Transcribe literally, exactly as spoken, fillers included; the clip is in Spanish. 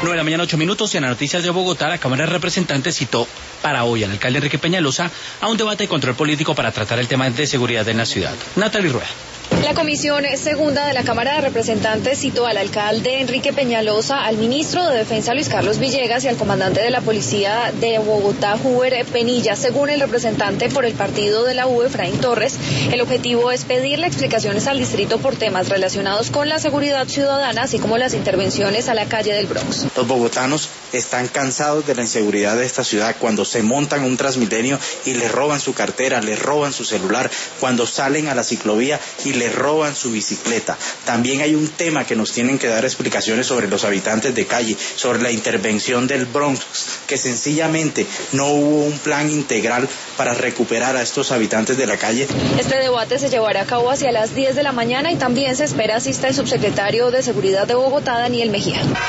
nueve de la mañana, ocho minutos, y en las noticias de Bogotá, la Cámara de Representantes citó para hoy al alcalde Enrique Peñalosa a un debate de control político para tratar el tema de seguridad en la ciudad. Natalie Rueda. La Comisión Segunda de la Cámara de Representantes citó al alcalde Enrique Peñalosa, al ministro de Defensa Luis Carlos Villegas y al comandante de la Policía de Bogotá, Huber Penilla. Según el representante por el partido de la U, Efraín Torres, el objetivo es pedirle explicaciones al distrito por temas relacionados con la seguridad ciudadana, así como las intervenciones a la calle del Bronx. Los bogotanos están cansados de la inseguridad de esta ciudad, cuando se montan un Transmilenio y les roban su cartera, les roban su celular, cuando salen a la ciclovía y les roban su bicicleta. También hay un tema que nos tienen que dar explicaciones sobre los habitantes de calle, sobre la intervención del Bronx, que sencillamente no hubo un plan integral para recuperar a estos habitantes de la calle. Este debate se llevará a cabo hacia las diez de la mañana y también se espera asista el subsecretario de Seguridad de Bogotá, Daniel Mejía.